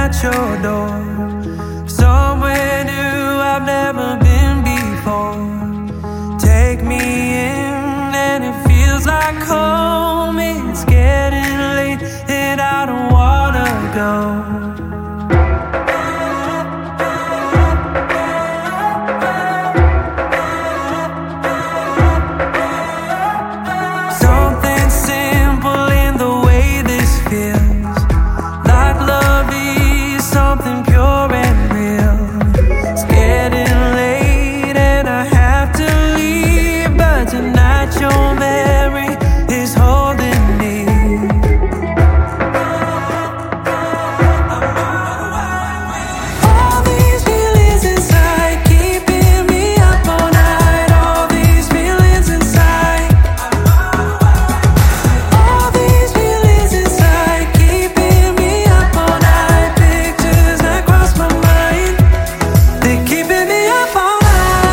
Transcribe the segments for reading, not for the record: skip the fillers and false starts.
at your door. Somewhere new I've never been before. Take me in and it feels like home. It's getting late and I don't wanna go. Your memory is holding me. All these feelings inside, keeping me up all night. All these feelings inside. All these feelings inside, keeping me up all night. Pictures that cross my mind, they're keeping me up all night.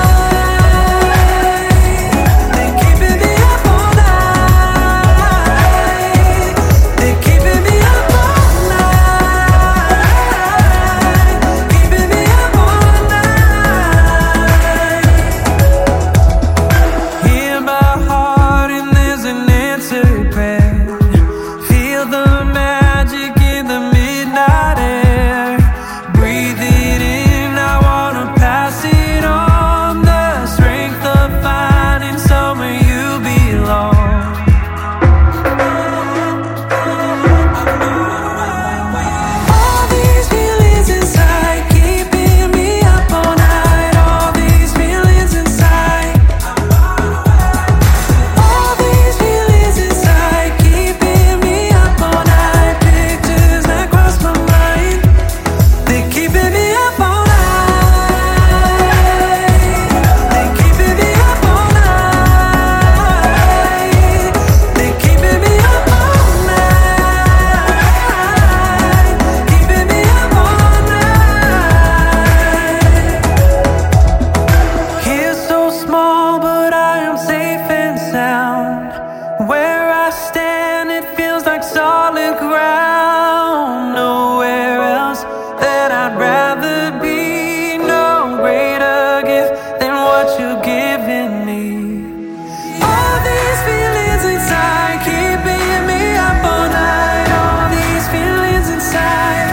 Where I stand, it feels like solid ground. Nowhere else that I'd rather be. No greater gift than what you're giving me. All these feelings inside, keeping me up all night. All these feelings inside.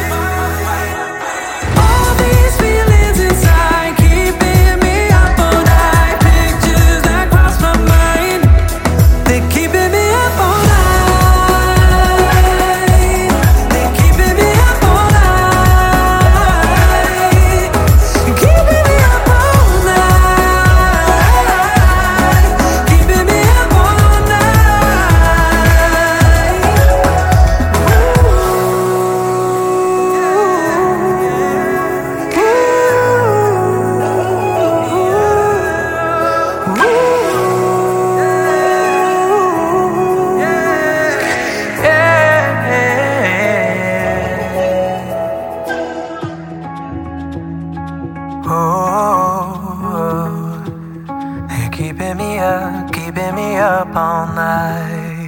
All these feelings inside, keeping me up all night. Pictures that cross my mind, they're keeping me up all night. They're keeping me up all night. Keeping me up all night. Keeping me up all keeping me up all night.